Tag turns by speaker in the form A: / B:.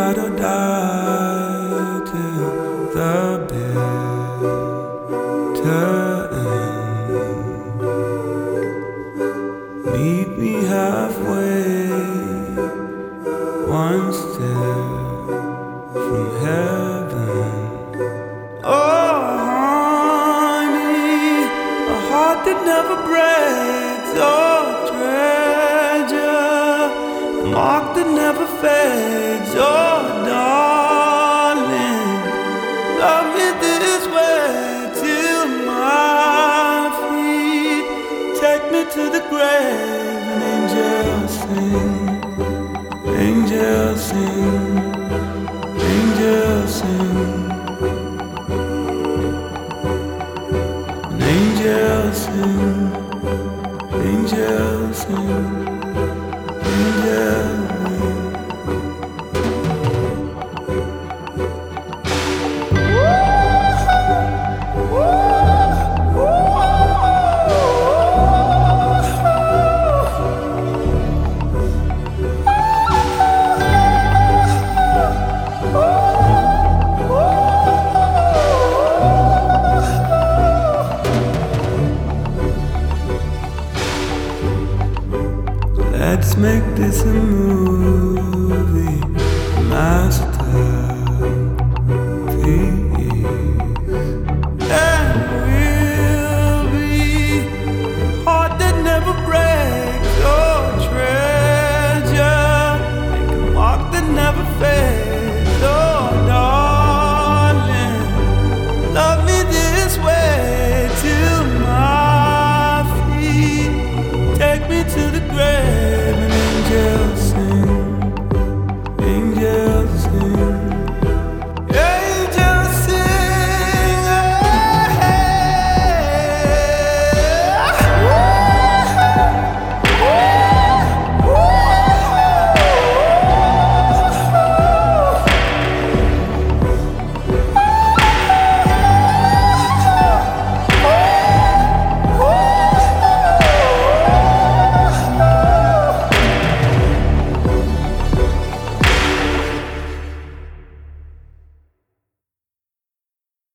A: ride or die till the bitter end. Meet me halfway, one step from heaven. Oh, honey, a heart that never breaks. Oh, treasure, a mark that never fades. Oh, darling, love me this way till my feet take me to the grave. And angels sing, angels sing, angels sing, and angels sing.